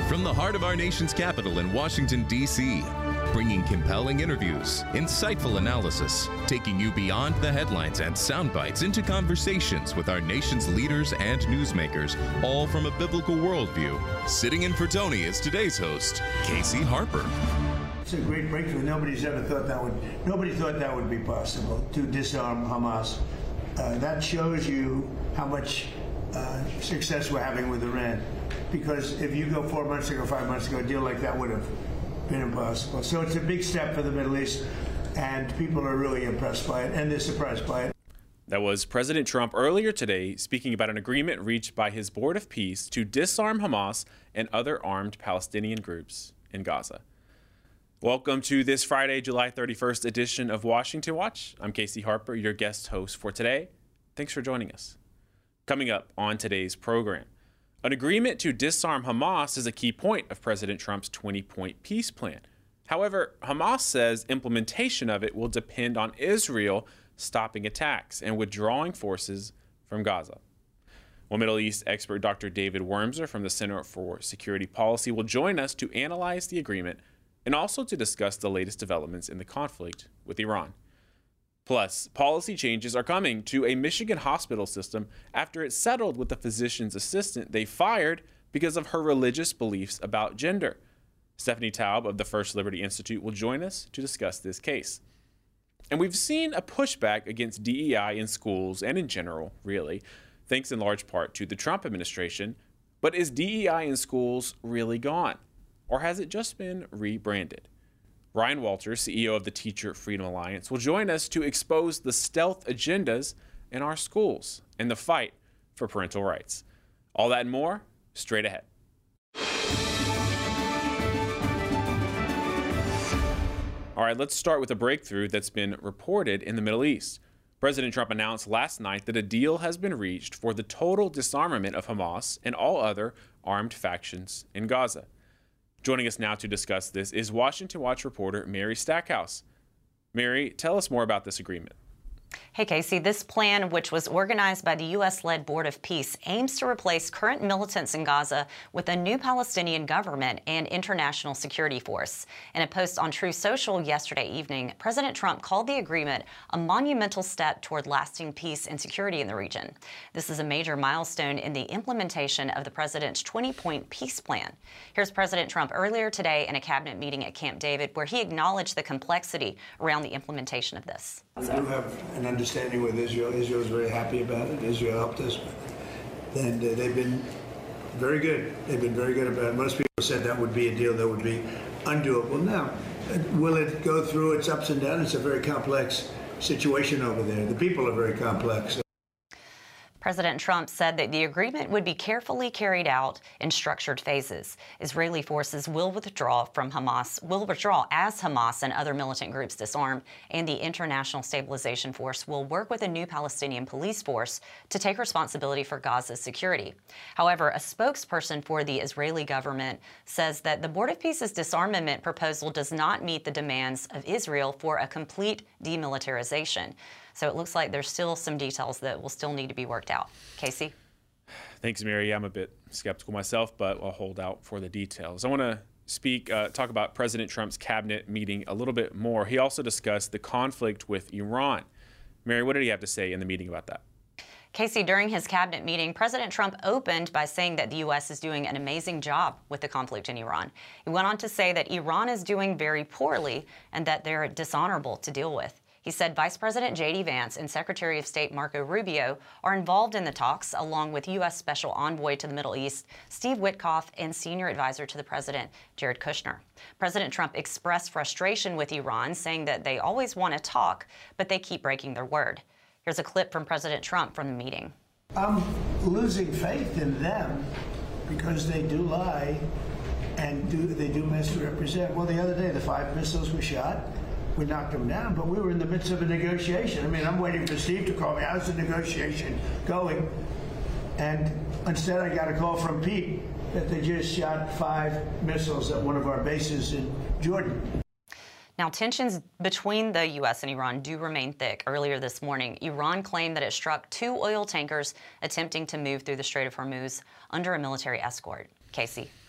From the heart of our nation's capital in Washington, D.C., bringing compelling interviews, insightful analysis, taking you beyond the headlines and sound bites into conversations with our nation's leaders and newsmakers, all from a biblical worldview. Sitting in for Tony is today's host, Casey Harper. It's a great breakthrough. Nobody thought that would be possible to disarm Hamas. That shows you how much success we're having with Iran. Because if you go 4 months ago, 5 months ago, a deal like that would have been impossible. So it's a big step for the Middle East, and people are really impressed by it, and they're surprised by it. That was President Trump earlier today speaking about an agreement reached by his Board of Peace to disarm Hamas and other armed Palestinian groups in Gaza. Welcome to this Friday, July 31st edition of Washington Watch. I'm Casey Harper, your guest host for today. Thanks for joining us. Coming up on today's program, an agreement to disarm Hamas is a key point of President Trump's 20-point peace plan. However, Hamas says implementation of it will depend on Israel stopping attacks and withdrawing forces from Gaza. Well, Middle East expert Dr. David Wurmser from the Center for Security Policy will join us to analyze the agreement and also to discuss the latest developments in the conflict with Iran. Plus, policy changes are coming to a Michigan hospital system after it settled with the physician's assistant they fired because of her religious beliefs about gender. Stephanie Taub of the First Liberty Institute will join us to discuss this case. And we've seen a pushback against DEI in schools and in general, really, thanks in large part to the Trump administration. But is DEI in schools really gone? Or has it just been rebranded? Ryan Walters, CEO of the Teacher Freedom Alliance, will join us to expose the stealth agendas in our schools and the fight for parental rights. All that and more, straight ahead. All right, let's start with a breakthrough that's been reported in the Middle East. President Trump announced last night that a deal has been reached for the total disarmament of Hamas and all other armed factions in Gaza. Joining us now to discuss this is Washington Watch reporter Mary Stackhouse. Mary, tell us more about this agreement. Hey, Casey, this plan, which was organized by the U.S.-led Board of Peace, aims to replace current militants in Gaza with a new Palestinian government and international security force. In a post on Truth Social yesterday evening, President Trump called the agreement a monumental step toward lasting peace and security in the region. This is a major milestone in the implementation of the president's 20-point peace plan. Here's President Trump earlier today in a cabinet meeting at Camp David, where he acknowledged the complexity around the implementation of this. We do have an understanding with Israel. Israel is very happy about it. Israel helped us. And they've been very good. They've been very good about it. Most people said that would be a deal that would be undoable. Now, will it go through its ups and downs? It's a very complex situation over there. The people are very complex. President Trump said that the agreement would be carefully carried out in structured phases. Israeli forces will withdraw as Hamas and other militant groups disarm, and the International Stabilization Force will work with a new Palestinian police force to take responsibility for Gaza's security. However, a spokesperson for the Israeli government says that the Board of Peace's disarmament proposal does not meet the demands of Israel for a complete demilitarization. So it looks like there's still some details that will still need to be worked out. Casey? Thanks, Mary. I'm a bit skeptical myself, but I'll hold out for the details. I want to talk about President Trump's cabinet meeting a little bit more. He also discussed the conflict with Iran. Mary, what did he have to say in the meeting about that? Casey, during his cabinet meeting, President Trump opened by saying that the U.S. is doing an amazing job with the conflict in Iran. He went on to say that Iran is doing very poorly and that they're dishonorable to deal with. He said Vice President J.D. Vance and Secretary of State Marco Rubio are involved in the talks, along with U.S. Special Envoy to the Middle East Steve Witkoff and Senior Advisor to the President Jared Kushner. President Trump expressed frustration with Iran, saying that they always want to talk, but they keep breaking their word. Here's a clip from President Trump from the meeting. I'm losing faith in them because they do lie and they do misrepresent. Well, the other day, the 5 missiles were shot. We knocked them down, but we were in the midst of a negotiation. I mean, I'm waiting for Steve to call me. How's the negotiation going? And instead, I got a call from Pete that they just shot 5 missiles at one of our bases in Jordan. Now, tensions between the U.S. and Iran do remain thick. Earlier this morning, Iran claimed that it struck 2 oil tankers attempting to move through the Strait of Hormuz under a military escort. Casey.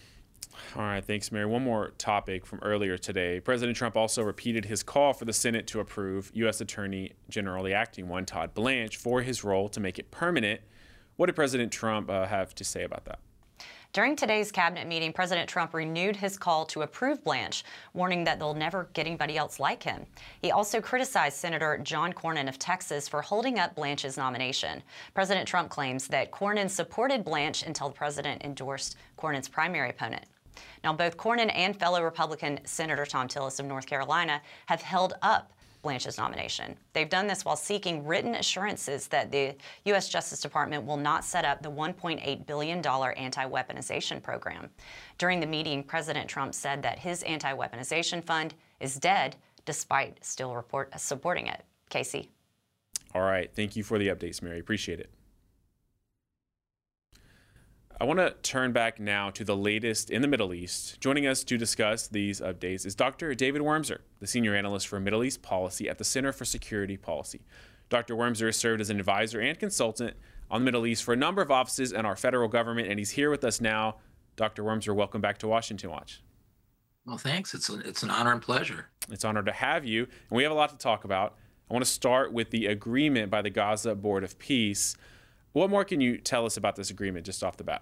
All right, thanks, Mary. One more topic from earlier today. President Trump also repeated his call for the Senate to approve U.S. Attorney General, the acting one, Todd Blanche, for his role to make it permanent. What did President Trump have to say about that? During today's cabinet meeting, President Trump renewed his call to approve Blanche, warning that they'll never get anybody else like him. He also criticized Senator John Cornyn of Texas for holding up Blanche's nomination. President Trump claims that Cornyn supported Blanche until the president endorsed Cornyn's primary opponent. Now, both Cornyn and fellow Republican Senator Thom Tillis of North Carolina have held up Blanche's nomination. They've done this while seeking written assurances that the U.S. Justice Department will not set up the $1.8 billion anti-weaponization program. During the meeting, President Trump said that his anti-weaponization fund is dead, despite still supporting it. Casey. All right. Thank you for the updates, Mary. Appreciate it. I want to turn back now to the latest in the Middle East. Joining us to discuss these updates is Dr. David Wurmser, the senior analyst for Middle East policy at the Center for Security Policy. Dr. Wurmser has served as an advisor and consultant on the Middle East for a number of offices in our federal government, and he's here with us now. Dr. Wurmser, welcome back to Washington Watch. Well, thanks. It's an honor and pleasure. It's an honor to have you, and we have a lot to talk about. I want to start with the agreement by the Gaza Board of Peace. What more can you tell us about this agreement just off the bat?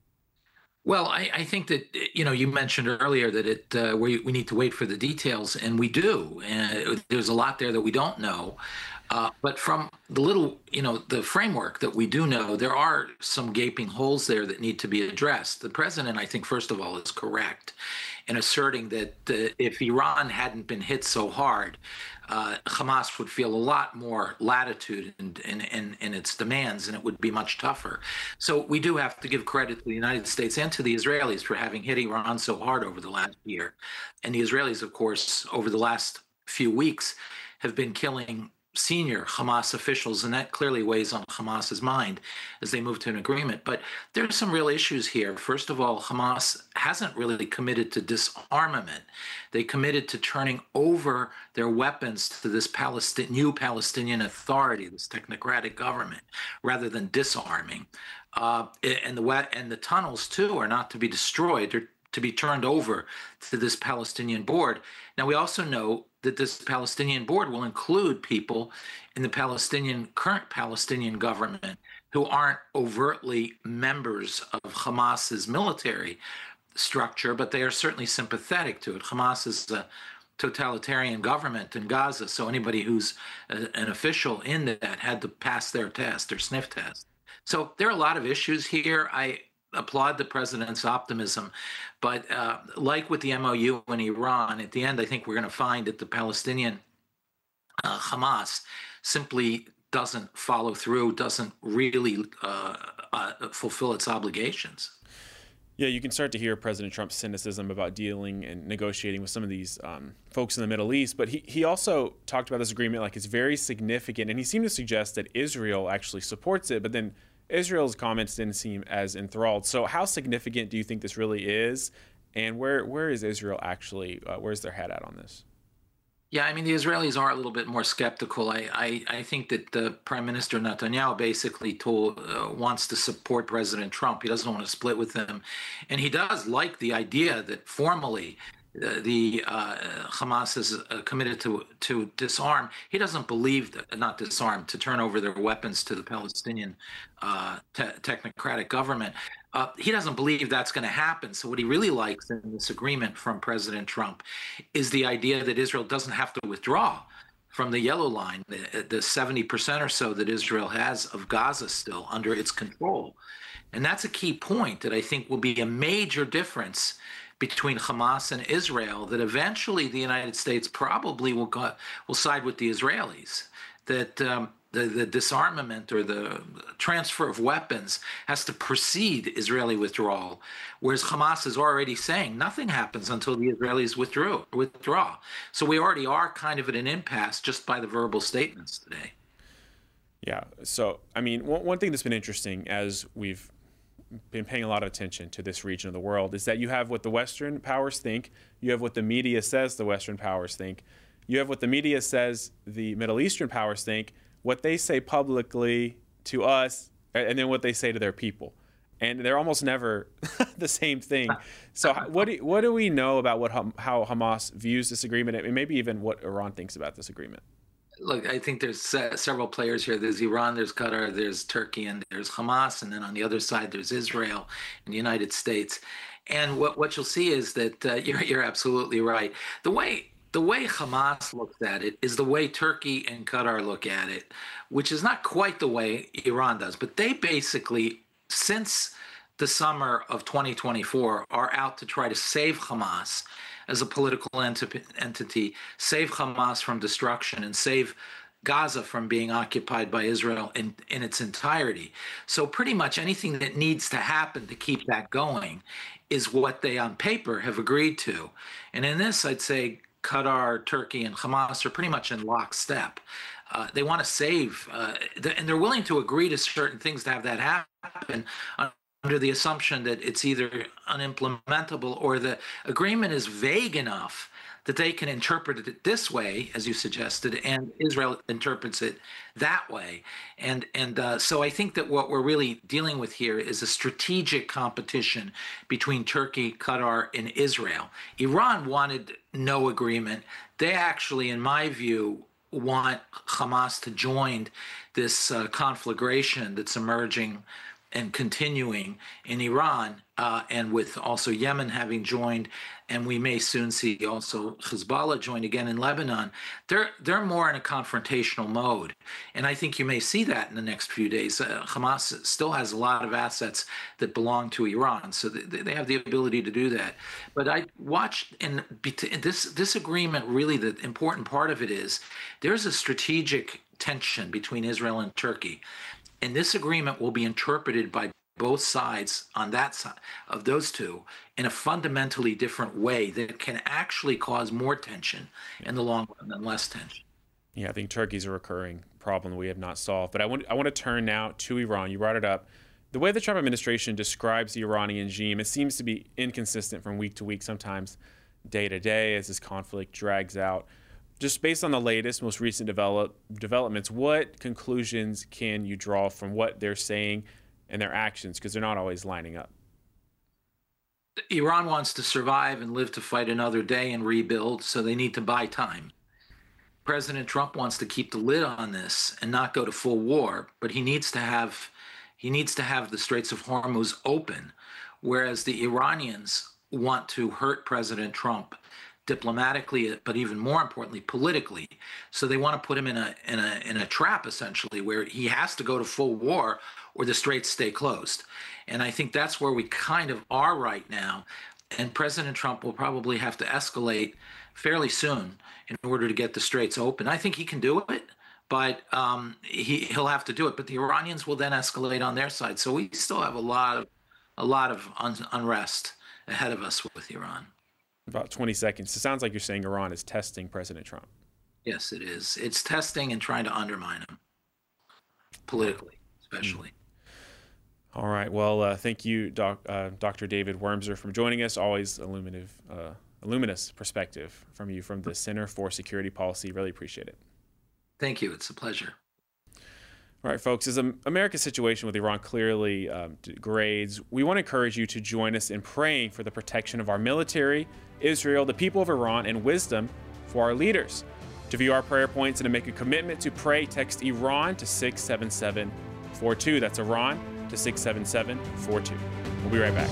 Well, I think that, you mentioned earlier that we need to wait for the details, and we do. And there's a lot there that we don't know. But from the little, the framework that we do know, there are some gaping holes there that need to be addressed. The president, I think, first of all, is correct in asserting that if Iran hadn't been hit so hard, Hamas would feel a lot more latitude in its demands, and it would be much tougher. So we do have to give credit to the United States and to the Israelis for having hit Iran so hard over the last year. And the Israelis, of course, over the last few weeks, have been killing senior Hamas officials, and that clearly weighs on Hamas's mind as they move to an agreement. But there's some real issues here. First of all, Hamas hasn't really committed to disarmament. They committed to turning over their weapons to this new Palestinian Authority, this technocratic government, rather than disarming. And the tunnels, too, are not to be destroyed. They're to be turned over to this Palestinian board. Now, we also know that this Palestinian board will include people in the current Palestinian government who aren't overtly members of Hamas's military structure, but they are certainly sympathetic to it. Hamas is a totalitarian government in Gaza, so anybody who's an official in that had to pass their test, their sniff test. So there are a lot of issues here. I applaud the president's optimism, but like with the MOU in Iran, at the end, I think we're going to find that the Palestinian Hamas simply doesn't follow through, doesn't really fulfill its obligations. Yeah, you can start to hear President Trump's cynicism about dealing and negotiating with some of these folks in the Middle East. But he also talked about this agreement like it's very significant, and he seemed to suggest that Israel actually supports it, but then Israel's comments didn't seem as enthralled. So how significant do you think this really is? And where is Israel actually, where's their head at on this? Yeah, I mean, the Israelis are a little bit more skeptical. I think that the Prime Minister Netanyahu basically wants to support President Trump. He doesn't want to split with him. And he does like the idea that formally the Hamas is committed to disarm. He doesn't believe that, not disarm, to turn over their weapons to the Palestinian technocratic government. He doesn't believe that's going to happen. So what he really likes in this agreement from President Trump is the idea that Israel doesn't have to withdraw from the yellow line, the 70% or so that Israel has of Gaza still under its control. And that's a key point that I think will be a major difference between Hamas and Israel, that eventually the United States probably will side with the Israelis, that the disarmament or the transfer of weapons has to precede Israeli withdrawal, whereas Hamas is already saying nothing happens until the Israelis withdraw. So we already are kind of at an impasse just by the verbal statements today. Yeah. So, I mean, one thing that's been interesting as we've been paying a lot of attention to this region of the world is that you have what the Western powers think, you have what the media says the Western powers think, you have what the media says the Middle Eastern powers think, what they say publicly to us, and then what they say to their people. and they're almost never the same thing. So what do we know about how Hamas views this agreement, and maybe even what Iran thinks about this agreement? Look, I think there's several players here. There's Iran, there's Qatar, there's Turkey, and there's Hamas. And then on the other side, there's Israel and the United States. And what you'll see is that you're absolutely right. The way Hamas looks at it is the way Turkey and Qatar look at it, which is not quite the way Iran does. But they basically, since the summer of 2024, are out to try to save Hamas as a political entity, save Hamas from destruction, and save Gaza from being occupied by Israel in its entirety. So pretty much anything that needs to happen to keep that going is what they on paper have agreed to. And in this, I'd say Qatar, Turkey, and Hamas are pretty much in lockstep. They want to save, and they're willing to agree to certain things to have that happen under the assumption that it's either unimplementable or the agreement is vague enough that they can interpret it this way, as you suggested, and Israel interprets it that way. And so I think that what we're really dealing with here is a strategic competition between Turkey, Qatar, and Israel. Iran wanted no agreement. They actually, in my view, want Hamas to join this conflagration that's emerging and continuing in Iran, and with also Yemen having joined, and we may soon see also Hezbollah join again in Lebanon. They're more in a confrontational mode, and I think you may see that in the next few days. Hamas still has a lot of assets that belong to Iran, so they have the ability to do that. But I watched, and this agreement, really the important part of it is there's a strategic tension between Israel and Turkey. And this agreement will be interpreted by both sides on that side of those two in a fundamentally different way that can actually cause more tension in the long run than less tension. Yeah, I think Turkey's a recurring problem we have not solved. But I want to turn now to Iran. You brought it up. The way the Trump administration describes the Iranian regime, it seems to be inconsistent from week to week, sometimes day to day, as this conflict drags out. Just based on the latest, most recent developments, what conclusions can you draw from what they're saying and their actions? Because they're not always lining up. Iran wants to survive and live to fight another day and rebuild, so they need to buy time. President Trump wants to keep the lid on this and not go to full war, but he needs to have the Straits of Hormuz open, whereas the Iranians want to hurt President Trump diplomatically, but even more importantly, politically. So they want to put him in a trap, essentially, where he has to go to full war or the straits stay closed. And I think that's where we kind of are right now. And President Trump will probably have to escalate fairly soon in order to get the straits open. I think he can do it, but he'll have to do it. But the Iranians will then escalate on their side. So we still have a lot of unrest ahead of us with Iran. About 20 seconds. It sounds like you're saying Iran is testing President Trump. Yes, it is. It's testing and trying to undermine him, politically, especially. All right. Well, thank you, Dr. David Wurmser, for joining us. Always a luminous perspective from you from the Center for Security Policy. Really appreciate it. Thank you. It's a pleasure. All right, folks, as America's situation with Iran clearly degrades, we want to encourage you to join us in praying for the protection of our military, Israel, the people of Iran, and wisdom for our leaders. To view our prayer points and to make a commitment to pray, text Iran to 67742. That's Iran to 67742. We'll be right back.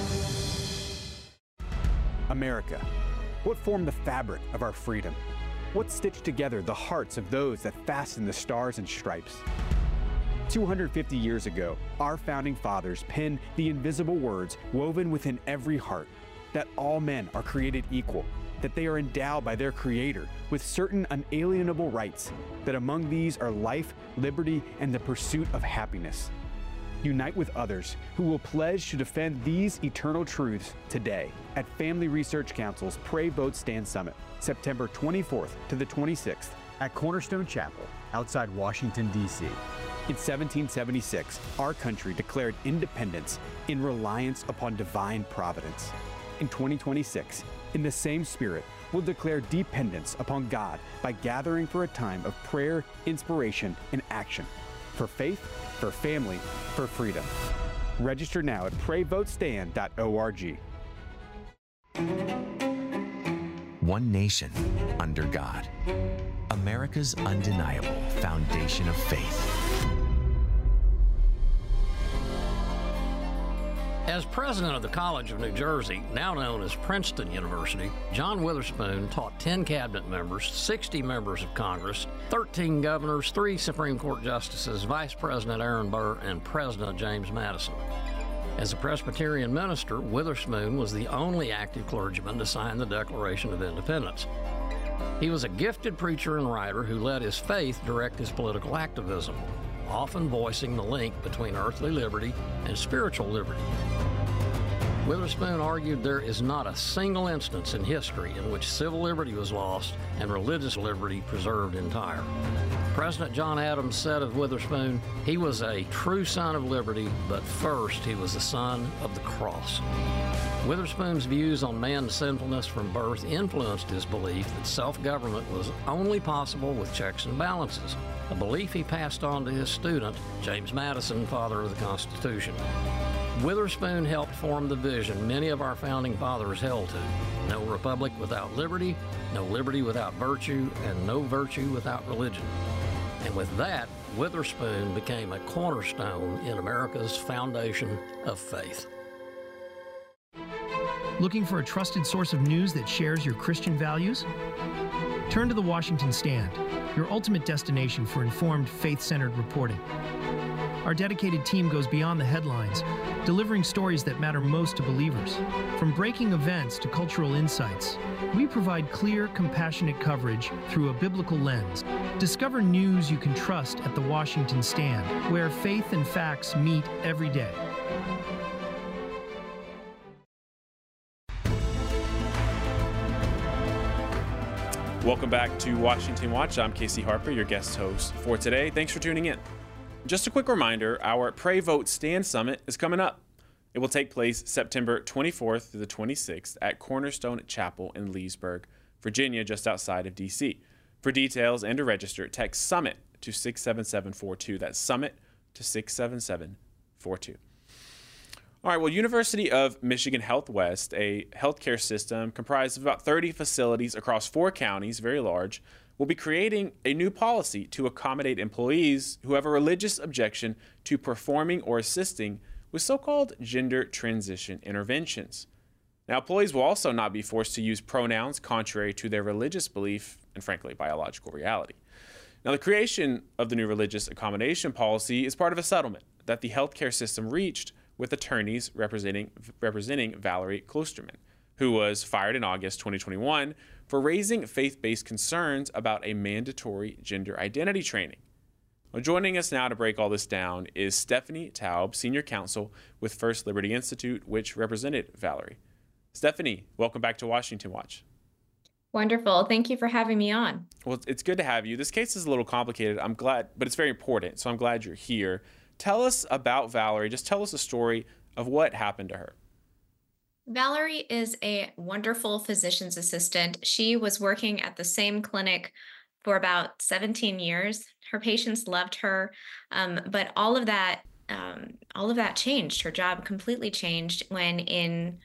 America, what formed the fabric of our freedom? What stitched together the hearts of those that fastened the stars and stripes? 250 years ago, our founding fathers penned the invisible words woven within every heart, that all men are created equal, that they are endowed by their Creator with certain unalienable rights, that among these are life, liberty, and the pursuit of happiness. Unite with others who will pledge to defend these eternal truths today at Family Research Council's Pray, Vote, Stand Summit, September 24th to the 26th at Cornerstone Chapel outside Washington, D.C. In 1776, our country declared independence in reliance upon divine providence. In 2026, in the same spirit, we'll declare dependence upon God by gathering for a time of prayer, inspiration, and action. For faith, for family, for freedom. Register now at PrayVoteStand.org. One nation under God. America's undeniable foundation of faith. As president of the College of New Jersey, now known as Princeton University, John Witherspoon taught 10 cabinet members, 60 members of Congress, 13 governors, 3 Supreme Court justices, Vice President Aaron Burr, and President James Madison. As a Presbyterian minister, Witherspoon was the only active clergyman to sign the Declaration of Independence. He was a gifted preacher and writer who let his faith direct his political activism, often voicing the link between earthly liberty and spiritual liberty. Witherspoon argued there is not a single instance in history in which civil liberty was lost and religious liberty preserved entire. President John Adams said of Witherspoon, he was a true son of liberty, but first he was the son of the cross. Witherspoon's views on man's sinfulness from birth influenced his belief that self-government was only possible with checks and balances, a belief he passed on to his student, James Madison, father of the Constitution. Witherspoon helped form the vision many of our founding fathers held to: no republic without liberty, no liberty without virtue, and no virtue without religion. And with that, Witherspoon became a cornerstone in America's foundation of faith. Looking for a trusted source of news that shares your Christian values? Turn to The Washington Stand, your ultimate destination for informed, faith-centered reporting. Our dedicated team goes beyond the headlines, delivering stories that matter most to believers. From breaking events to cultural insights, we provide clear, compassionate coverage through a biblical lens. Discover news you can trust at The Washington Stand, where faith and facts meet every day. Welcome back to Washington Watch. I'm Casey Harper, your guest host for today. Thanks for tuning in. Just a quick reminder, our Pray Vote Stand Summit is coming up. It will take place September 24th through the 26th at Cornerstone Chapel in Leesburg, Virginia, just outside of D.C. For details and to register, text SUMMIT to 67742. That's SUMMIT to 67742. All right, well, University of Michigan Health West, a healthcare system comprised of about 30 facilities across 4 counties, very large, will be creating a new policy to accommodate employees who have a religious objection to performing or assisting with so-called gender transition interventions. Now, employees will also not be forced to use pronouns contrary to their religious belief and, frankly, biological reality. Now, the creation of the new religious accommodation policy is part of a settlement that the healthcare system reached with attorneys representing Valerie Klosterman, who was fired in August 2021 for raising faith-based concerns about a mandatory gender identity training. Well, joining us now to break all this down is Stephanie Taub, Senior Counsel with First Liberty Institute, which represented Valerie. Stephanie, welcome back to Washington Watch. Wonderful. Thank you for having me on. Well, it's good to have you. This case is a little complicated. I'm glad, but it's very important, so I'm glad you're here. Tell us about Valerie. Just tell us a story of what happened to her. Valerie is a wonderful physician's assistant. She was working at the same clinic for about 17 years. Her patients loved her, but all of that changed. Her job completely changed when in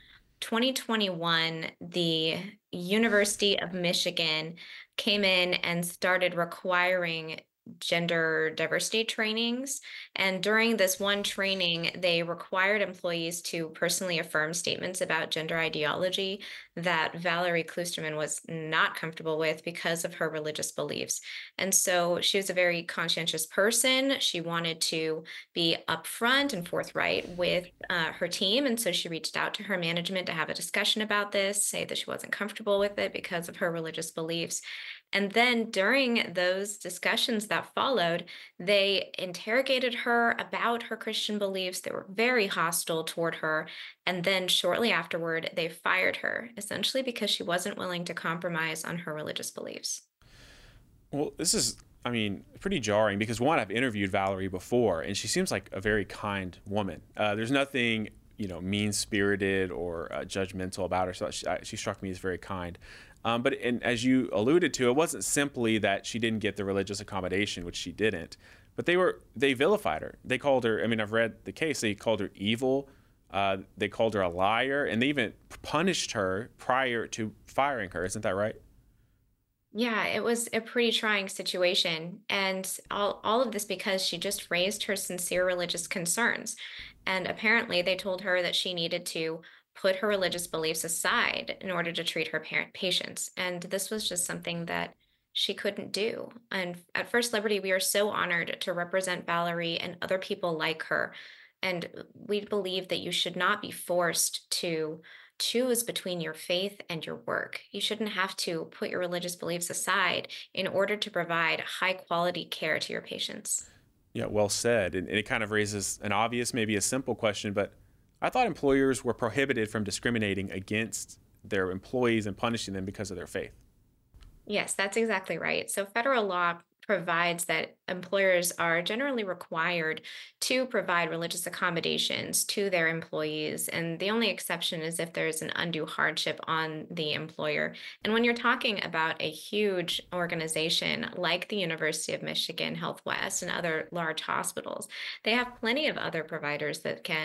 2021, the University of Michigan came in and started requiring gender diversity trainings. And during this one training, they required employees to personally affirm statements about gender ideology that Valerie Klosterman was not comfortable with because of her religious beliefs. And so she was a very conscientious person. She wanted to be upfront and forthright with her team. And so she reached out to her management to have a discussion about this, say that she wasn't comfortable with it because of her religious beliefs. And then during those discussions that followed, they interrogated her about her Christian beliefs. They were very hostile toward her. And then shortly afterward, they fired her, essentially because she wasn't willing to compromise on her religious beliefs. Well, this is, pretty jarring because, one, I've interviewed Valerie before, and she seems like a very kind woman. There's nothing, mean-spirited or judgmental about her. So she struck me as very kind. But as you alluded to, it wasn't simply that she didn't get the religious accommodation, which she didn't, But they vilified her. They called her, I mean, I've read the case, they called her evil. They called her a liar, and they even punished her prior to firing her. Isn't that right? Yeah, it was a pretty trying situation. And all of this because she just raised her sincere religious concerns. And apparently, they told her that she needed to put her religious beliefs aside in order to treat her patients. And this was just something that she couldn't do. And at First Liberty, we are so honored to represent Valerie and other people like her. And we believe that you should not be forced to choose between your faith and your work. You shouldn't have to put your religious beliefs aside in order to provide high quality care to your patients. Yeah, well said. And it kind of raises an obvious, maybe a simple question, but I thought employers were prohibited from discriminating against their employees and punishing them because of their faith. Yes, that's exactly right. So federal law provides that employers are generally required to provide religious accommodations to their employees. And the only exception is if there's an undue hardship on the employer. And when you're talking about a huge organization like the University of Michigan Health West and other large hospitals, they have plenty of other providers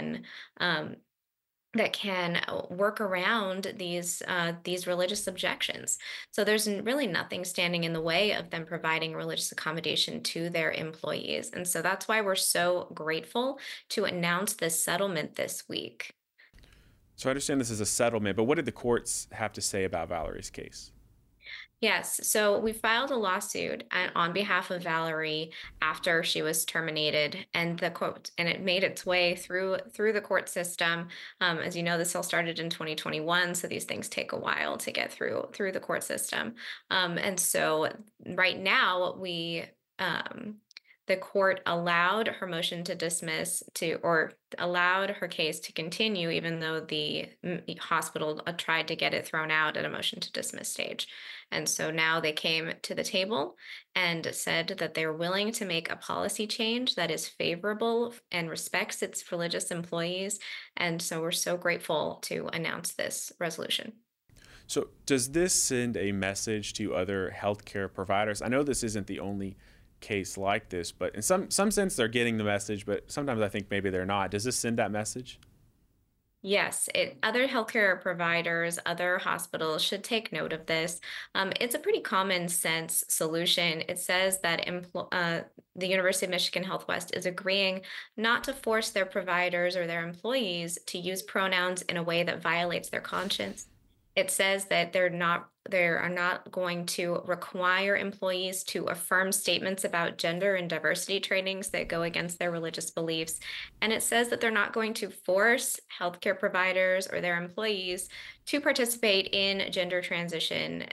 that can work around these religious objections. So there's really nothing standing in the way of them providing religious accommodation to their employees. And so that's why we're so grateful to announce this settlement this week. So I understand this is a settlement, but what did the courts have to say about Valerie's case? Yes, so we filed a lawsuit on behalf of Valerie after she was terminated, and it made its way through the court system. As you know, this all started in 2021, so these things take a while to get through the court system. And so right now the court allowed her motion to dismiss or allowed her case to continue, even though the hospital tried to get it thrown out at a motion to dismiss stage. And so now they came to the table and said that they're willing to make a policy change that is favorable and respects its religious employees. And so we're so grateful to announce this resolution. So does this send a message to other healthcare providers? I know this isn't the only case like this, but in some sense they're getting the message, but sometimes I think maybe they're not. Does this send that message? Yes, other healthcare providers, other hospitals should take note of this. It's a pretty common sense solution. It says that the University of Michigan Health West is agreeing not to force their providers or their employees to use pronouns in a way that violates their conscience. It says that they are not going to require employees to affirm statements about gender and diversity trainings that go against their religious beliefs. And it says that they're not going to force healthcare providers or their employees to participate in gender transitions.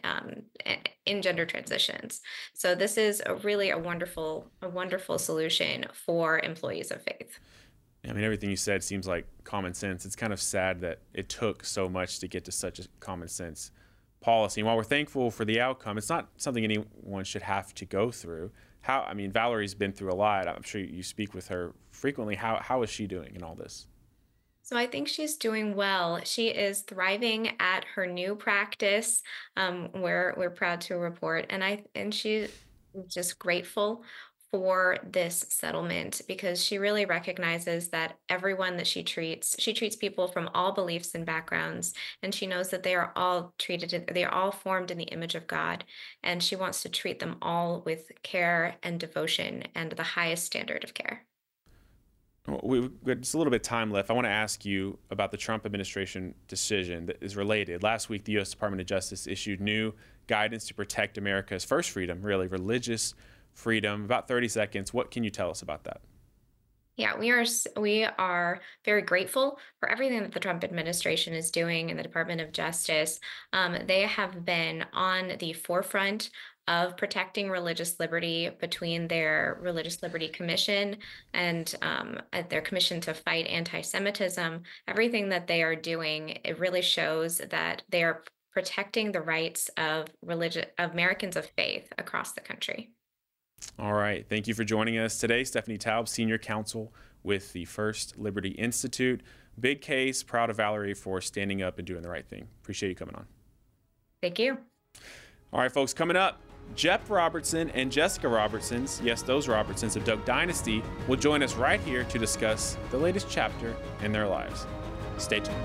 So this is really a wonderful solution for employees of faith. I mean, everything you said seems like common sense. It's kind of sad that it took so much to get to such a common sense policy. And while we're thankful for the outcome, it's not something anyone should have to go through. Valerie's been through a lot. I'm sure you speak with her frequently. How is she doing in all this? So I think she's doing well. She is thriving at her new practice, where we're proud to report. And she's just grateful for this settlement because she really recognizes that everyone that she treats people from all beliefs and backgrounds, and she knows that they are all formed in the image of God, and she wants to treat them all with care and devotion and the highest standard of care. We've got just a little bit of time left. I want to ask you about the Trump administration decision that is related. Last week, the U.S. Department of Justice issued new guidance to protect America's first freedom, really religious freedom. About 30 seconds. What can you tell us about that? Yeah, we are very grateful for everything that the Trump administration is doing in the Department of Justice. They have been on the forefront of protecting religious liberty between their Religious Liberty Commission and their Commission to Fight Anti-Semitism. Everything that they are doing, it really shows that they are protecting the rights of Americans of faith across the country. All right. Thank you for joining us today. Stephanie Taub, Senior Counsel with the First Liberty Institute. Big case. Proud of Valerie for standing up and doing the right thing. Appreciate you coming on. Thank you. All right, folks. Coming up, Jep Robertson and Jessica Robertsons, yes, those Robertsons of Duck Dynasty, will join us right here to discuss the latest chapter in their lives. Stay tuned.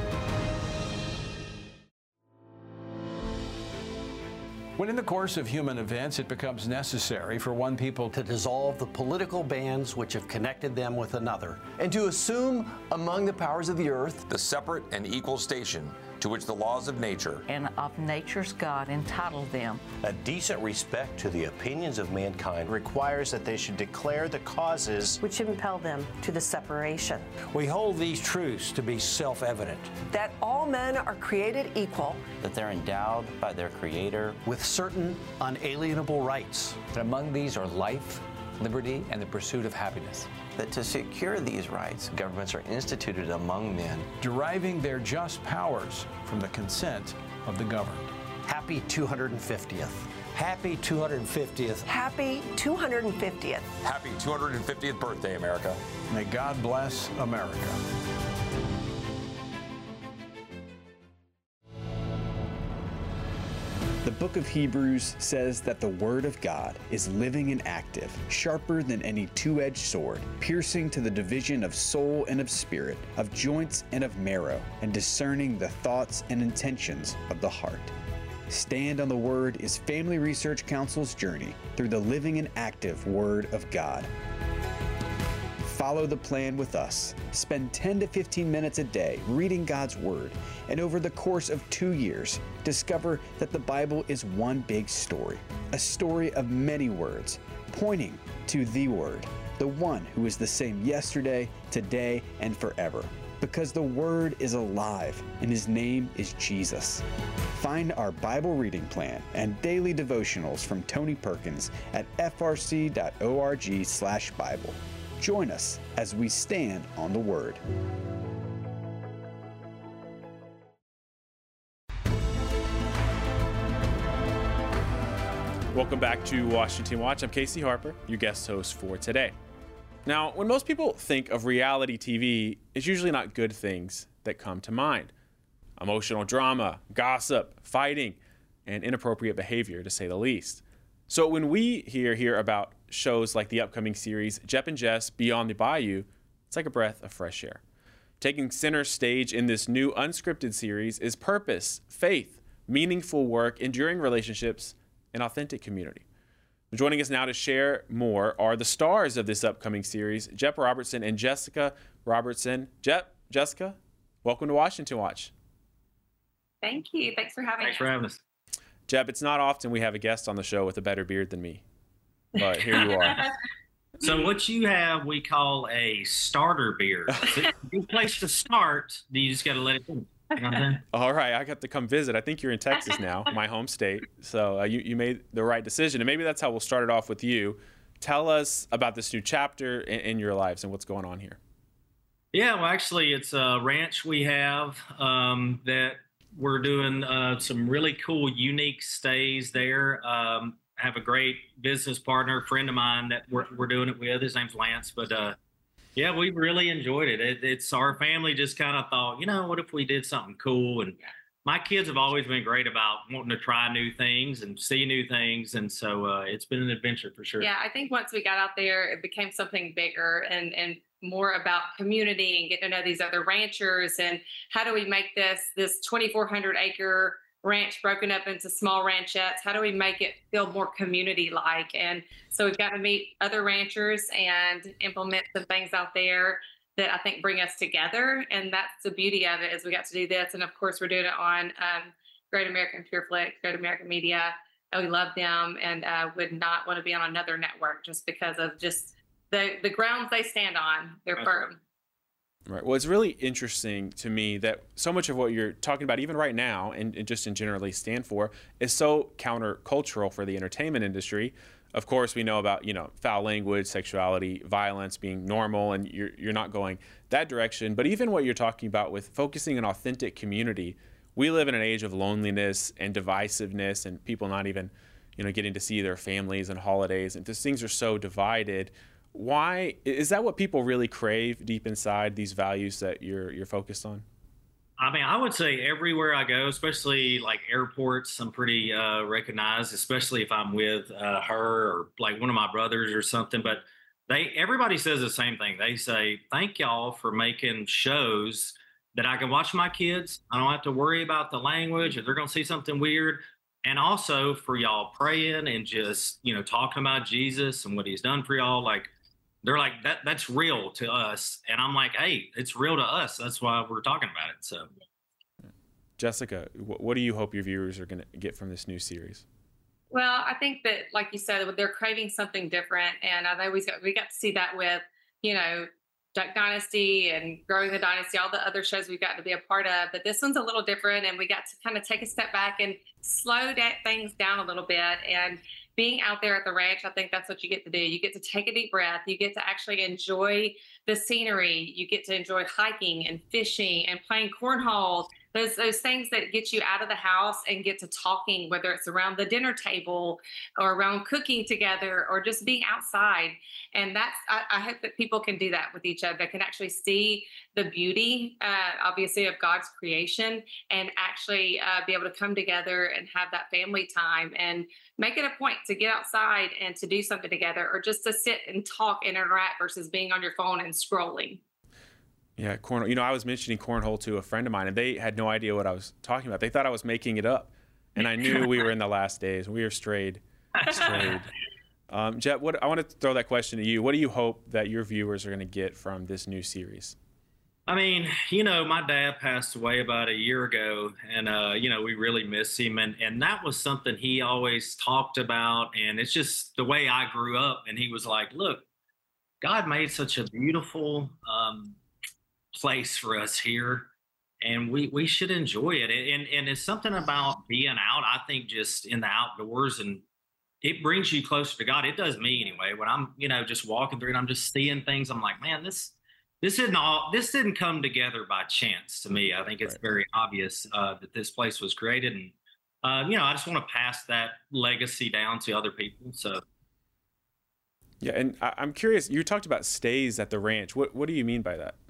When in the course of human events it becomes necessary for one people to dissolve the political bands which have connected them with another, and to assume among the powers of the earth the separate and equal station to which the laws of nature and of nature's God entitled them. A decent respect to the opinions of mankind requires that they should declare the causes which impel them to the separation. We hold these truths to be self-evident. That all men are created equal. That they're endowed by their Creator with certain unalienable rights. And among these are life, liberty, and the pursuit of happiness. That to secure these rights, governments are instituted among men, deriving their just powers from the consent of the governed. Happy 250th. Happy 250th. Happy 250th. Happy 250th birthday, America. May God bless America. The book of Hebrews says that the Word of God is living and active, sharper than any two-edged sword, piercing to the division of soul and of spirit, of joints and of marrow, and discerning the thoughts and intentions of the heart. Stand on the Word is Family Research Council's journey through the living and active Word of God. Follow the plan with us. Spend 10 to 15 minutes a day reading God's Word, and over the course of 2 years, discover that the Bible is one big story, a story of many words, pointing to the Word, the one who is the same yesterday, today, and forever. Because the Word is alive, and His name is Jesus. Find our Bible reading plan and daily devotionals from Tony Perkins at frc.org/Bible. Join us as we stand on the Word. Welcome back to Washington Watch. I'm Casey Harper, your guest host for today. Now, when most people think of reality TV, it's usually not good things that come to mind. Emotional drama, gossip, fighting, and inappropriate behavior, to say the least. So when we hear about shows like the upcoming series Jep and Jess Beyond the Bayou, it's like a breath of fresh air. Taking center stage in this new unscripted series is purpose, faith, meaningful work, enduring relationships, and authentic community. Joining us now to share more are the stars of this upcoming series, Jep Robertson and Jessica Robertson. Jep, Jessica, welcome to Washington Watch. Thank you. Thanks for having us. Thanks for having us. Jep, it's not often we have a guest on the show with a better beard than me, but here you are. So what you have, we call a starter beard. It's a good place to start. You just got to let it go. You know what I'm saying? All right, I got to come visit. I think you're in Texas now, my home state. So you made the right decision, and maybe that's how we'll start it off with you. Tell us about this new chapter in your lives and what's going on here. Yeah, well, actually, it's a ranch we have that we're doing some really cool, unique stays there. Have a great business partner, friend of mine that we're doing it with. His name's Lance. But yeah, we've really enjoyed it. It's our family just kind of thought, you know, what if we did something cool? And my kids have always been great about wanting to try new things and see new things. And so it's been an adventure for sure. Yeah, I think once we got out there, it became something bigger and more about community and getting to know these other ranchers and how do we make this 2,400 acre ranch broken up into small ranchettes. How do we make it feel more community-like? And so we've got to meet other ranchers and implement some things out there that I think bring us together. And that's the beauty of it, is we got to do this. And of course, we're doing it on Great American PureFlix, Great American Media. And we love them and would not want to be on another network just because of just the grounds they stand on. They're firm. Right. Well, it's really interesting to me that so much of what you're talking about, even right now, and just in generally stand for, is so countercultural for the entertainment industry. Of course, we know about, foul language, sexuality, violence being normal, and you're not going that direction. But even what you're talking about with focusing on authentic community, we live in an age of loneliness and divisiveness and people not even, getting to see their families and holidays. And these things are so divided. Why is that what people really crave deep inside, these values that you're focused on? I mean, I would say everywhere I go, especially like airports, I'm pretty recognized, especially if I'm with her or like one of my brothers or something. But everybody says the same thing. They say, thank y'all for making shows that I can watch my kids. I don't have to worry about the language if they're going to see something weird. And also for y'all praying and just, you know, talking about Jesus and what he's done for y'all. Like, they're like, that's real to us. And I'm like, hey, it's real to us. That's why we're talking about it. So, Jessica, what do you hope your viewers are going to get from this new series? Well, I think that, like you said, they're craving something different. And we got to see that with, you know, Duck Dynasty and Growing the Dynasty, all the other shows we've gotten to be a part of. But this one's a little different. And we got to kind of take a step back and slow things down a little bit. And being out there at the ranch, I think that's what you get to do. You get to take a deep breath. You get to actually enjoy the scenery. You get to enjoy hiking and fishing and playing cornhole. Those things that get you out of the house and get to talking, whether it's around the dinner table or around cooking together or just being outside. And I hope that people can do that with each other. They can actually see the beauty, obviously, of God's creation and actually be able to come together and have that family time and make it a point to get outside and to do something together or just to sit and talk and interact versus being on your phone and scrolling. Yeah, cornhole. You know, I was mentioning cornhole to a friend of mine, and they had no idea what I was talking about. They thought I was making it up, and I knew we were in the last days. We were strayed. Jet, I want to throw that question to you. What do you hope that your viewers are going to get from this new series? I mean, you know, my dad passed away about a year ago, and, you know, we really miss him. And that was something he always talked about, and it's just the way I grew up. And he was like, look, God made such a beautiful place for us here, and we should enjoy it. And it's something about being out, I think, just in the outdoors, and it brings you closer to God. It does me anyway. When I'm, you know, just walking through and I'm just seeing things, I'm like, man, this didn't come together by chance to me. I think it's very obvious that this place was created, and you know, I just want to pass that legacy down to other people. So yeah, and I'm curious, you talked about stays at the ranch. What do you mean by that?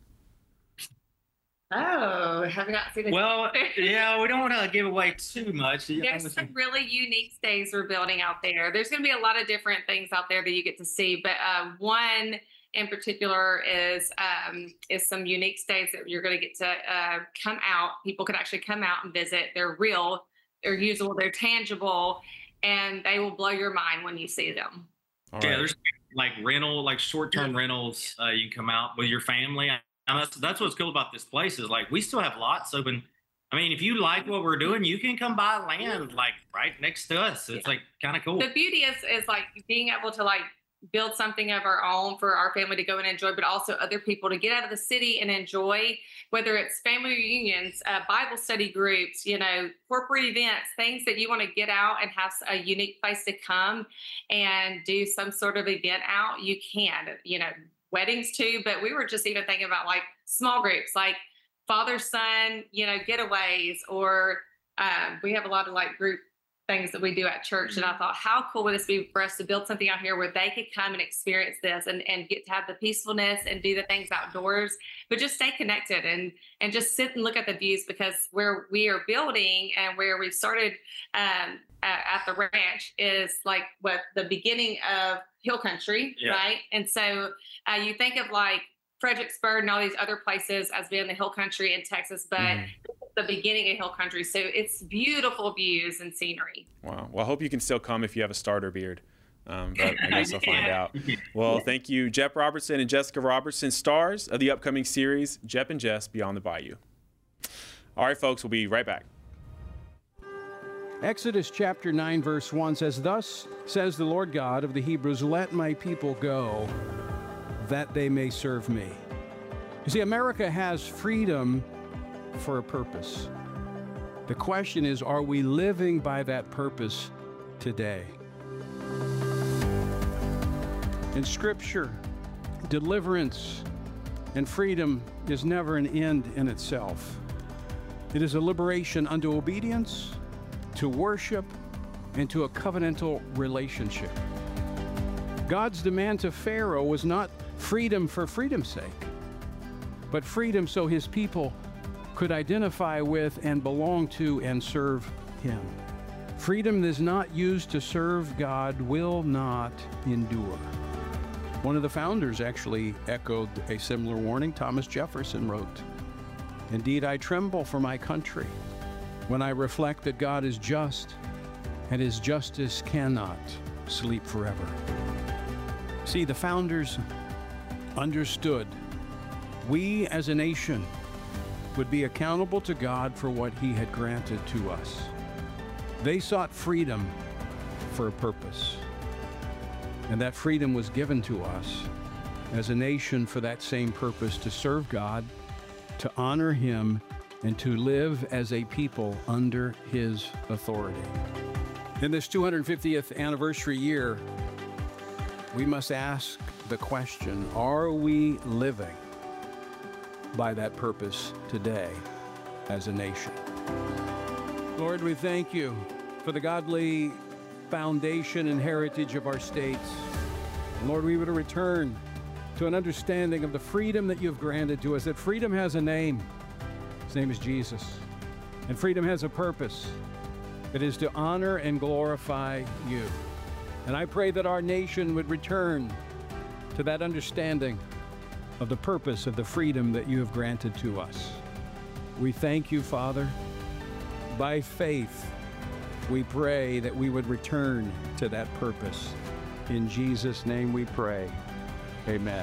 Oh, have you not seen it? Well, yeah, we don't want to give away too much. There's some really unique stays we're building out there. There's going to be a lot of different things out there that you get to see, but one in particular is some unique stays that you're going to get to come out. People can actually come out and visit. They're real, they're usable, they're tangible, and they will blow your mind when you see them. All yeah, right. there's like short-term rentals. You can come out with your family. And that's what's cool about this place is like we still have lots open. I mean, if you like what we're doing, you can come buy land like right next to us. It's like kind of cool. The beauty is like being able to like build something of our own for our family to go and enjoy, but also other people to get out of the city and enjoy, whether it's family reunions, Bible study groups, you know, corporate events, things that you want to get out and have a unique place to come and do some sort of event out. You can, you know, weddings too, but we were just even thinking about like small groups, like father-son, you know, getaways, or we have a lot of like group things that we do at church. And I thought, how cool would this be for us to build something out here where they could come and experience this and get to have the peacefulness and do the things outdoors, but just stay connected and just sit and look at the views, because where we are building and where we started at the ranch is like what the beginning of hill country, right? And so you think of like Fredericksburg and all these other places as being the hill country in Texas, but the beginning of hill country. So it's beautiful views and scenery. Wow. Well, I hope you can still come if you have a starter beard. But I guess I'll find out. Well, thank you, Jep Robertson and Jessica Robertson, stars of the upcoming series, Jep and Jess Beyond the Bayou. All right, folks, we'll be right back. Exodus chapter 9, verse 1 says, "Thus says the Lord God of the Hebrews, let my people go, that they may serve me." You see, America has freedom for a purpose. The question is, are we living by that purpose today? In Scripture, deliverance and freedom is never an end in itself. It is a liberation unto obedience, to worship, and to a covenantal relationship. God's demand to Pharaoh was not freedom for freedom's sake, but freedom so his people could identify with and belong to and serve Him. Freedom that is not used to serve God will not endure. One of the founders actually echoed a similar warning. Thomas Jefferson wrote, "Indeed, I tremble for my country when I reflect that God is just and His justice cannot sleep forever." See, the founders understood we as a nation would be accountable to God for what He had granted to us. They sought freedom for a purpose, and that freedom was given to us as a nation for that same purpose, to serve God, to honor Him, and to live as a people under His authority. In this 250th anniversary year, we must ask the question, are we living by that purpose today as a nation? Lord, we thank You for the godly foundation and heritage of our states. Lord, we would return to an understanding of the freedom that You've granted to us, that freedom has a name. His name is Jesus. And freedom has a purpose. It is to honor and glorify You. And I pray that our nation would return to that understanding of the purpose of the freedom that You have granted to us. We thank You, Father. By faith, we pray that we would return to that purpose. In Jesus' name we pray. Amen.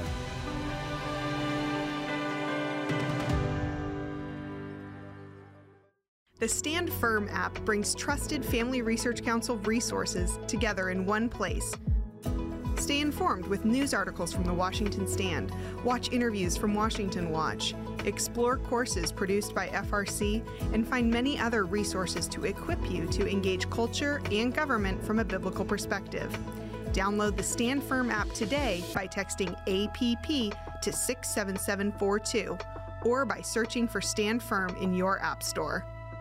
The Stand Firm app brings trusted Family Research Council resources together in one place. Stay informed with news articles from the Washington Stand, watch interviews from Washington Watch, explore courses produced by FRC, and find many other resources to equip you to engage culture and government from a biblical perspective. Download the Stand Firm app today by texting APP to 67742 or by searching for Stand Firm in your app store.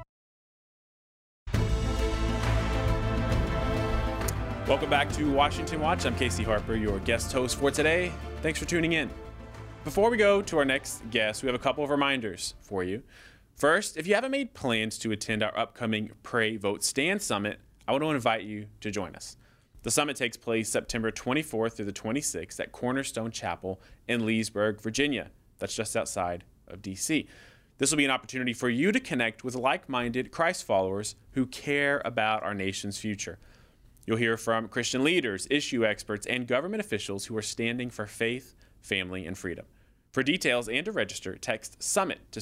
Welcome back to Washington Watch. I'm Casey Harper, your guest host for today. Thanks for tuning in. Before we go to our next guest, we have a couple of reminders for you. First, if you haven't made plans to attend our upcoming Pray, Vote, Stand Summit, I want to invite you to join us. The summit takes place September 24th through the 26th at Cornerstone Chapel in Leesburg, Virginia. That's just outside of D.C. This will be an opportunity for you to connect with like-minded Christ followers who care about our nation's future. You'll hear from Christian leaders, issue experts, and government officials who are standing for faith, family, and freedom. For details and to register, text SUMMIT to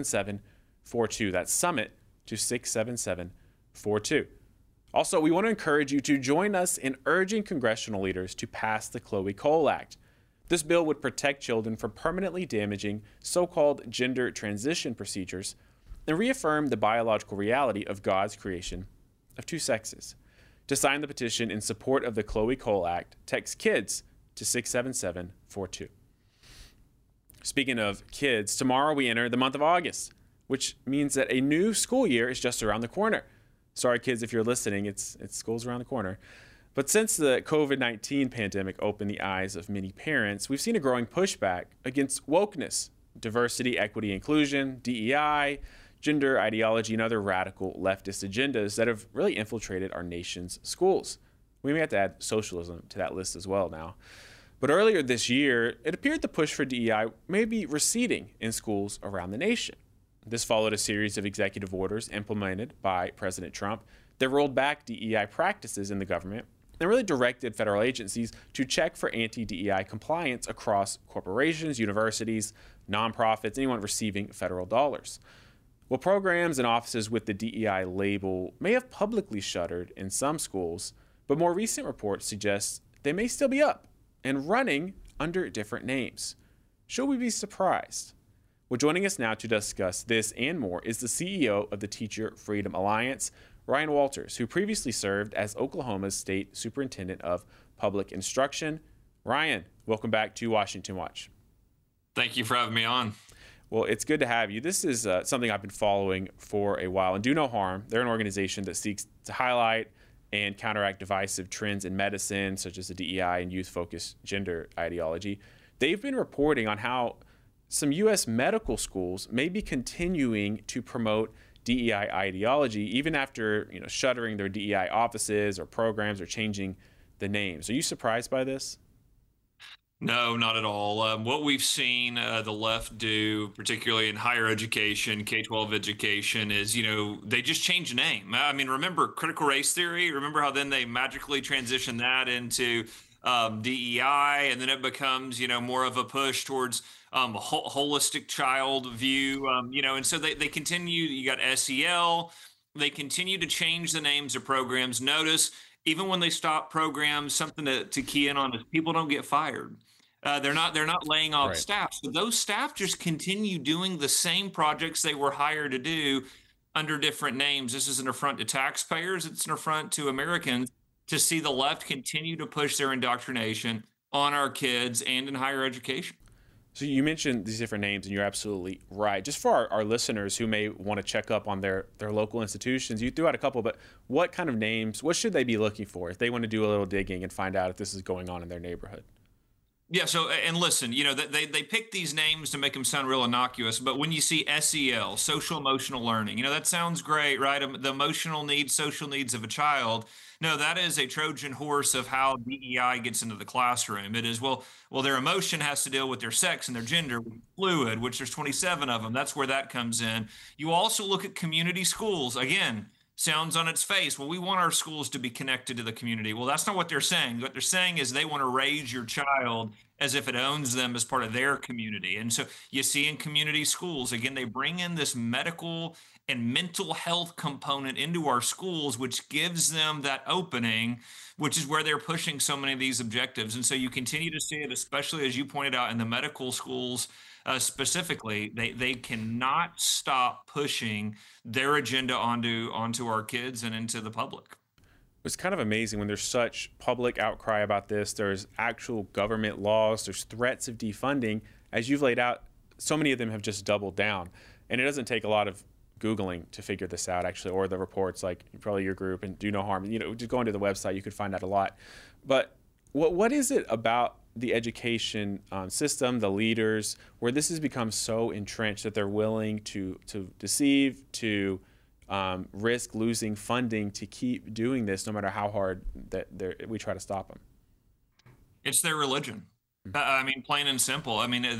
67742. That's SUMMIT to 67742. Also, we want to encourage you to join us in urging congressional leaders to pass the Chloe Cole Act. This bill would protect children from permanently damaging so-called gender transition procedures and reaffirm the biological reality of God's creation of two sexes. To sign the petition in support of the Chloe Cole Act, text KIDS to 67742. Speaking of kids, tomorrow we enter the month of August, which means that a new school year is just around the corner. Sorry, kids, if you're listening, it's school's around the corner. But since the COVID-19 pandemic opened the eyes of many parents, we've seen a growing pushback against wokeness, diversity, equity, inclusion, DEI, gender ideology, and other radical leftist agendas that have really infiltrated our nation's schools. We may have to add socialism to that list as well now. But earlier this year, it appeared the push for DEI may be receding in schools around the nation. This followed a series of executive orders implemented by President Trump that rolled back DEI practices in the government and really directed federal agencies to check for anti-DEI compliance across corporations, universities, nonprofits, anyone receiving federal dollars. Well, programs and offices with the DEI label may have publicly shuttered in some schools, but more recent reports suggest they may still be up and running under different names. Should we be surprised? Well, joining us now to discuss this and more is the CEO of the Teacher Freedom Alliance, Ryan Walters, who previously served as Oklahoma's State Superintendent of Public Instruction. Ryan, welcome back to Washington Watch. Thank you for having me on. Well, it's good to have you. This is something I've been following for a while, and Do No Harm. They're an organization that seeks to highlight and counteract divisive trends in medicine, such as the DEI and youth-focused gender ideology. They've been reporting on how some U.S. medical schools may be continuing to promote DEI ideology even after shuttering their DEI offices or programs or changing the names. Are you surprised by this? No, not at all. What we've seen the left do, particularly in higher education, K-12 education, is, they just change the name. I mean, remember critical race theory? Remember how then they magically transition that into DEI, and then it becomes, more of a push towards holistic child view, and so they continue. You got SEL. They continue to change the names of programs. Notice, even when they stop programs, something to key in on is people don't get fired. They're not laying off staff. So those staff just continue doing the same projects they were hired to do under different names. This is an affront to taxpayers. It's an affront to Americans to see the left continue to push their indoctrination on our kids and in higher education. So you mentioned these different names, and you're absolutely right. Just for our listeners who may want to check up on their local institutions, you threw out a couple, but what kind of names, what should they be looking for if they want to do a little digging and find out if this is going on in their neighborhood? Yeah. So, and listen, they pick these names to make them sound real innocuous, but when you see SEL, social emotional learning, that sounds great, right? The emotional needs, social needs of a child. No, that is a Trojan horse of how DEI gets into the classroom. It is, well, their emotion has to deal with their sex and their gender, fluid, which there's 27 of them. That's where that comes in. You also look at community schools. Again, sounds on its face. Well, we want our schools to be connected to the community. Well, that's not what they're saying. What they're saying is they want to raise your child as if it owns them as part of their community. And so you see in community schools, again, they bring in this medical and mental health component into our schools, which gives them that opening, which is where they're pushing so many of these objectives. And so you continue to see it, especially as you pointed out in the medical schools. Specifically, they cannot stop pushing their agenda onto our kids and into the public. It's kind of amazing when there's such public outcry about this. There's actual government laws, there's threats of defunding. As you've laid out, so many of them have just doubled down. And it doesn't take a lot of Googling to figure this out, actually, or the reports like probably your group and Do No Harm. Just going to the website, you could find out a lot. But what is it about the education system, the leaders, where this has become so entrenched that they're willing to deceive, to risk losing funding to keep doing this, no matter how hard that we try to stop them? It's their religion. I mean, plain and simple. I mean,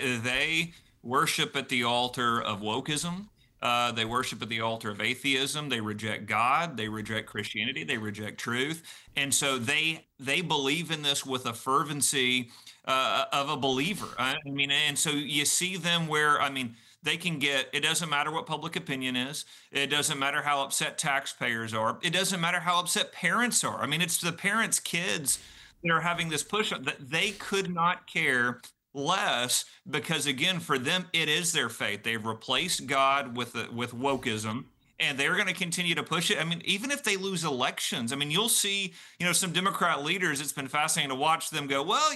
they worship at the altar of wokeism. They worship at the altar of atheism. They reject God. They reject Christianity. They reject truth. And so they believe in this with a fervency of a believer. I mean, and so you see them where, I mean, they can get, it doesn't matter what public opinion is. It doesn't matter how upset taxpayers are. It doesn't matter how upset parents are. I mean, it's the parents' kids that are having this push that they could not care less, because again, for them, it is their faith. They've replaced God with wokeism, and they're going to continue to push it. I mean, even if they lose elections, I mean, you'll see, some Democrat leaders, it's been fascinating to watch them go, well,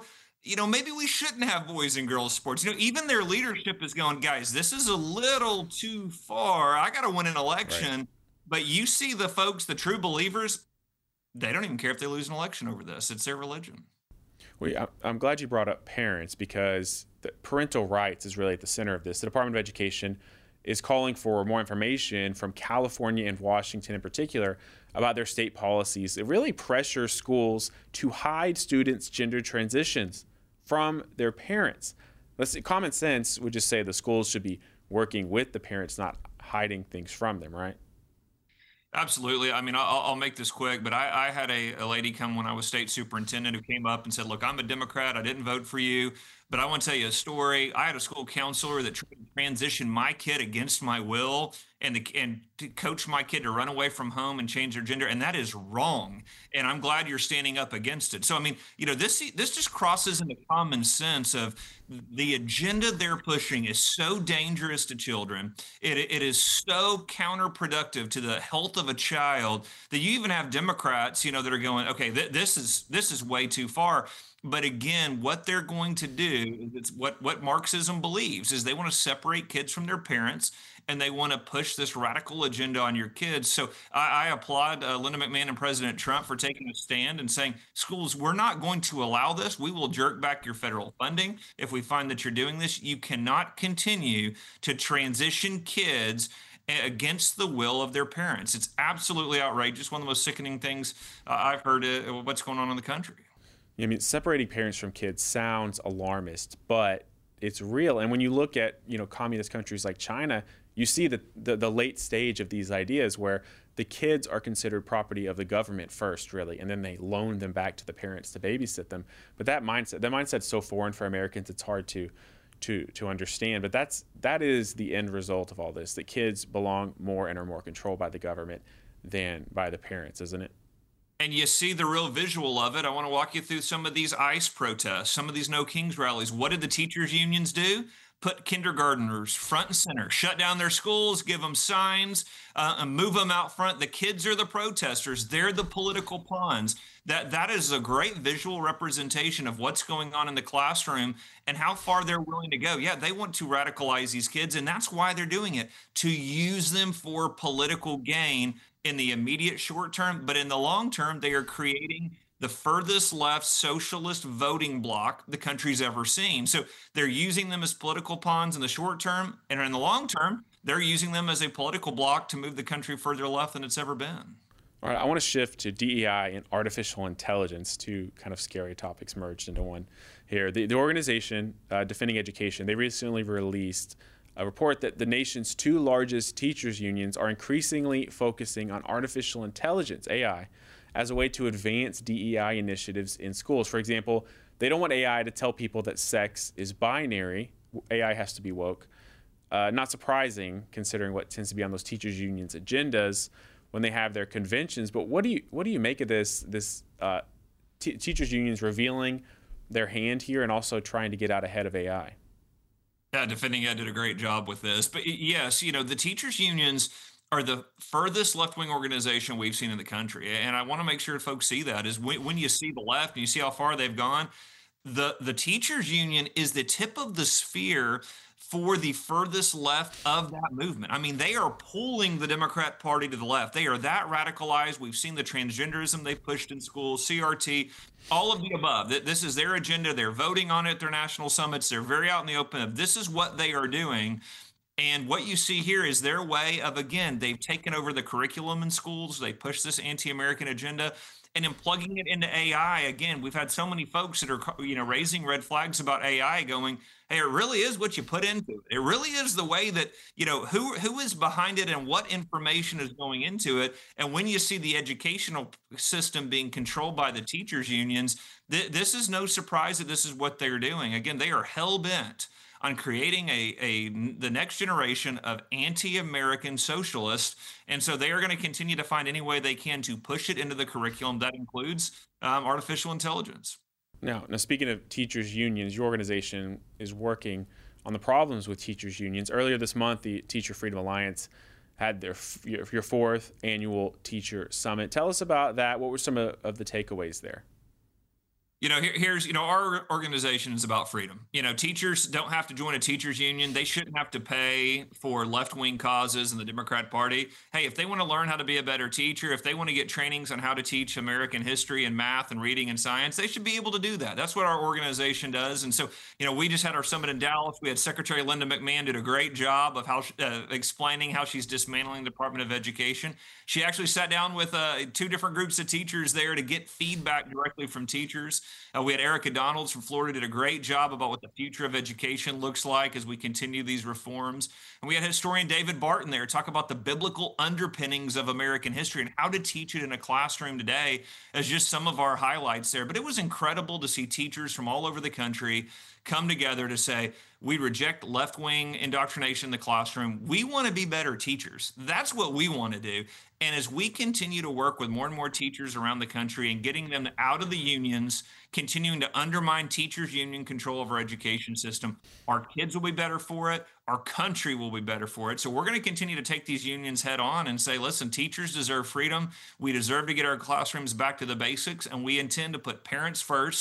maybe we shouldn't have boys and girls sports. Even their leadership is going, guys, this is a little too far. I got to win an election. Right. But you see the folks, the true believers, they don't even care if they lose an election over this. It's their religion. Well, I'm glad you brought up parents, because the parental rights is really at the center of this. The Department of Education is calling for more information from California and Washington in particular about their state policies. It really pressures schools to hide students' gender transitions from their parents. Common sense would just say the schools should be working with the parents, not hiding things from them, right? Absolutely. I mean, I'll make this quick, but I had a lady come when I was state superintendent who came up and said, look, I'm a Democrat. I didn't vote for you, but I want to tell you a story. I had a school counselor that transitioned my kid against my will and to coach my kid to run away from home and change their gender. And that is wrong. And I'm glad you're standing up against it. So, I mean, this just crosses into common sense of the agenda they're pushing is so dangerous to children. It is so counterproductive to the health of a child that you even have Democrats, that are going, okay, this is way too far. But again, what they're going to do, it's what Marxism believes, is they want to separate kids from their parents, and they want to push this radical agenda on your kids. So I applaud Linda McMahon and President Trump for taking a stand and saying, schools, we're not going to allow this. We will jerk back your federal funding if we find that you're doing this. You cannot continue to transition kids against the will of their parents. It's absolutely outrageous. One of the most sickening things I've heard what's going on in the country. I mean, separating parents from kids sounds alarmist, but it's real. And when you look at, communist countries like China, you see the late stage of these ideas where the kids are considered property of the government first, really, and then they loan them back to the parents to babysit them. But that mindset's so foreign for Americans, it's hard to understand. But that is the end result of all this, that kids belong more and are more controlled by the government than by the parents, isn't it? And you see the real visual of it. I want to walk you through some of these ICE protests, some of these No Kings rallies. What did the teachers' unions do? Put kindergartners front and center, shut down their schools, give them signs, and move them out front. The kids are the protesters. They're the political pawns. That is a great visual representation of what's going on in the classroom and how far they're willing to go. Yeah, they want to radicalize these kids, and that's why they're doing it, to use them for political gain in the immediate short term. But in the long term, they are creating the furthest left socialist voting bloc the country's ever seen. So they're using them as political pawns in the short term, and in the long term, they're using them as a political bloc to move the country further left than it's ever been. All right, I want to shift to DEI and artificial intelligence, two kind of scary topics merged into one here. The organization, Defending Education, they recently released a report that the nation's two largest teachers' unions are increasingly focusing on artificial intelligence, AI, as a way to advance DEI initiatives in schools. For example, they don't want AI to tell people that sex is binary. AI has to be woke. Not surprising, considering what tends to be on those teachers' unions' agendas when they have their conventions. But what do you make of this teachers' unions revealing their hand here and also trying to get out ahead of AI? Yeah, Defending Ed did a great job with this. But yes, the teachers' unions are the furthest left-wing organization we've seen in the country. And I want to make sure folks see that, is when you see the left and you see how far they've gone, the teachers' union is the tip of the spear for the furthest left of that movement. I mean, they are pulling the Democrat Party to the left. They are that radicalized. We've seen the transgenderism they've pushed in schools, CRT, all of the above. This is their agenda. They're voting on it at their national summits. They're very out in the open of this is what they are doing. And what you see here is their way of, again, they've taken over the curriculum in schools. They push this anti-American agenda. And in plugging it into AI, again, we've had so many folks that are, raising red flags about AI going, hey, it really is what you put into it. It really is the way that, who is behind it and what information is going into it. And when you see the educational system being controlled by the teachers' unions, this is no surprise that this is what they're doing. Again, they are hell-bent on creating the next generation of anti-American socialists. And so they are going to continue to find any way they can to push it into the curriculum. That includes artificial intelligence. Now, speaking of teachers' unions, your organization is working on the problems with teachers' unions. Earlier this month, the Teacher Freedom Alliance had your fourth annual teacher summit. Tell us about that. What were some of the takeaways there? Here's, our organization is about freedom. Teachers don't have to join a teachers union. They shouldn't have to pay for left-wing causes in the Democrat Party. Hey, if they want to learn how to be a better teacher, if they want to get trainings on how to teach American history and math and reading and science, they should be able to do that. That's what our organization does. And so, we just had our summit in Dallas. We had Secretary Linda McMahon did a great job of how explaining how she's dismantling the Department of Education. She actually sat down with two different groups of teachers there to get feedback directly from teachers. We had Erica Donalds from Florida did a great job about what the future of education looks like as we continue these reforms. And we had historian David Barton there talk about the biblical underpinnings of American history and how to teach it in a classroom today as just some of our highlights there. But it was incredible to see teachers from all over the country come together to say, we reject left-wing indoctrination in the classroom. We want to be better teachers. That's what we want to do. And as we continue to work with more and more teachers around the country and getting them out of the unions, continuing to undermine teachers' union control of our education system, our kids will be better for it. Our country will be better for it. So we're going to continue to take these unions head on and say, listen, teachers deserve freedom. We deserve to get our classrooms back to the basics, and we intend to put parents first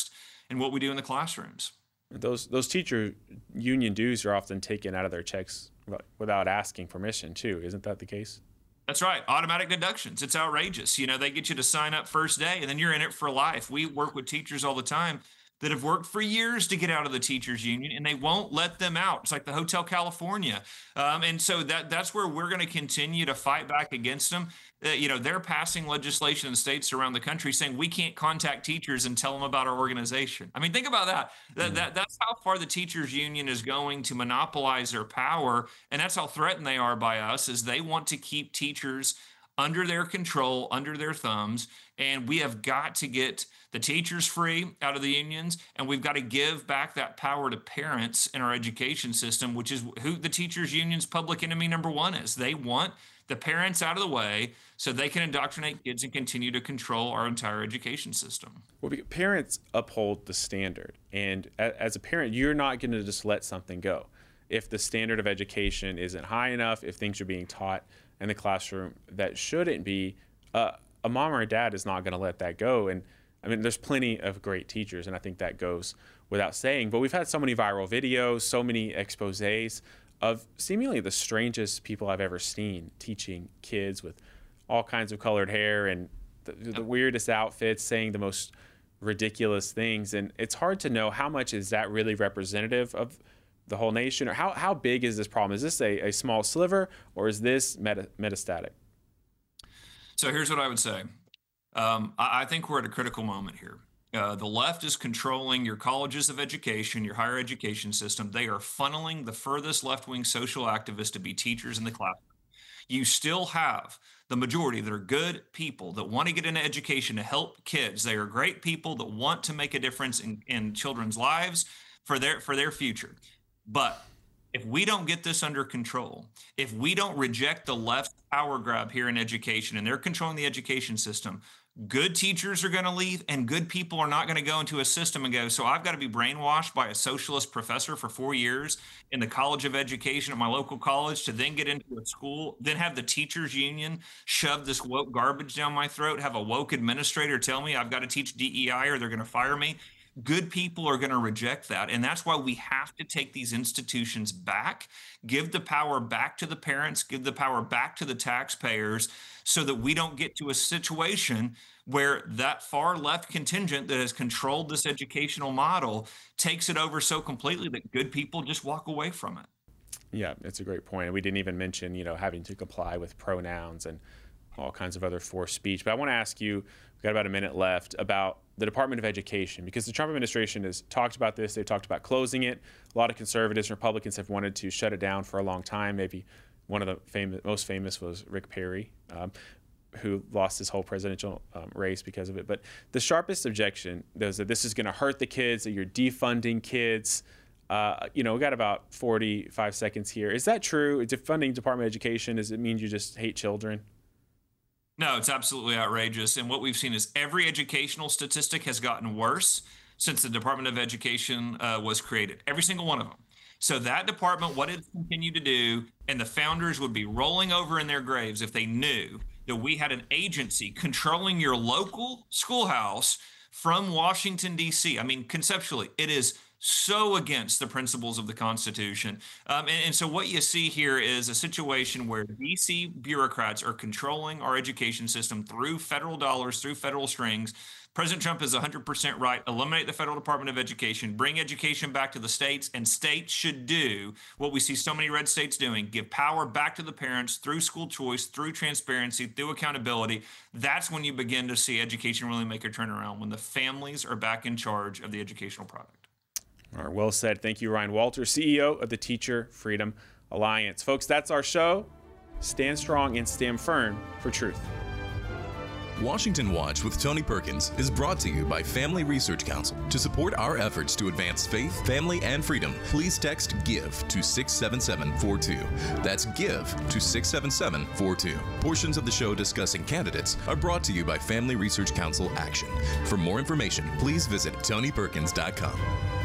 and what we do in the classrooms. Those teacher union dues are often taken out of their checks without asking permission too. Isn't that the case? That's right. Automatic deductions. It's outrageous. They get you to sign up first day and then you're in it for life. We work with teachers all the time that have worked for years to get out of the teachers union, and they won't let them out. It's like the Hotel California. And so that's where we're going to continue to fight back against them. They're passing legislation in states around the country saying we can't contact teachers and tell them about our organization. I mean, think about that. That's how far the teachers union is going to monopolize their power. And that's how threatened they are by us, is they want to keep teachers under their control, under their thumbs. And we have got to get the teachers free out of the unions, and we've got to give back that power to parents in our education system, which is who the teachers union's public enemy number one is. They want the parents out of the way so they can indoctrinate kids and continue to control our entire education system. Well, parents uphold the standard, and as a parent, you're not going to just let something go. If the standard of education isn't high enough, if things are being taught in the classroom that shouldn't be, a mom or a dad is not going to let that go. And I mean, there's plenty of great teachers, and I think that goes without saying. But we've had so many viral videos, so many exposés of seemingly the strangest people I've ever seen teaching kids with all kinds of colored hair and the weirdest outfits, saying the most ridiculous things. And it's hard to know how much is that really representative of the whole nation, or how big is this problem? Is this a small sliver, or is this metastatic? So here's what I would say. I think we're at a critical moment here. The left is controlling your colleges of education, your higher education system. They are funneling the furthest left-wing social activists to be teachers in the classroom. You still have the majority that are good people that want to get into education to help kids. They are great people that want to make a difference in children's lives for their future. But if we don't get this under control, if we don't reject the left's power grab here in education, and they're controlling the education system, good teachers are going to leave, and good people are not going to go into a system and go, so I've got to be brainwashed by a socialist professor for 4 years in the College of Education at my local college to then get into a school, then have the teachers union shove this woke garbage down my throat, have a woke administrator tell me I've got to teach DEI or they're going to fire me. Good people are going to reject that. And that's why we have to take these institutions back, give the power back to the parents, give the power back to the taxpayers, so that we don't get to a situation where that far left contingent that has controlled this educational model takes it over so completely that good people just walk away from it. Yeah, it's a great point. We didn't even mention, having to comply with pronouns and all kinds of other forced speech. But I want to ask you, we've got about a minute left, about the Department of Education, because the Trump administration has talked about this. They've talked about closing it. A lot of conservatives and Republicans have wanted to shut it down for a long time. Maybe one of the most famous was Rick Perry, who lost his whole presidential race because of it. But the sharpest objection is that this is going to hurt the kids, that you're defunding kids. We got about 45 seconds here. Is that true? Defunding Department of Education, does it mean you just hate children? No, it's absolutely outrageous. And what we've seen is every educational statistic has gotten worse since the Department of Education was created, every single one of them. So that department, what it continued to do, and the founders would be rolling over in their graves if they knew that we had an agency controlling your local schoolhouse from Washington, D.C. I mean, conceptually, it is so against the principles of the Constitution. And so what you see here is a situation where D.C. bureaucrats are controlling our education system through federal dollars, through federal strings. President Trump is 100% right. Eliminate the federal Department of Education, bring education back to the states, and states should do what we see so many red states doing, give power back to the parents through school choice, through transparency, through accountability. That's when you begin to see education really make a turnaround, when the families are back in charge of the educational product. All right, well said. Thank you, Ryan Walter, CEO of the Teacher Freedom Alliance. Folks, that's our show. Stand strong and stand firm for truth. Washington Watch with Tony Perkins is brought to you by Family Research Council. To support our efforts to advance faith, family, and freedom, please text GIVE to 67742. That's GIVE to 67742. Portions of the show discussing candidates are brought to you by Family Research Council Action. For more information, please visit TonyPerkins.com.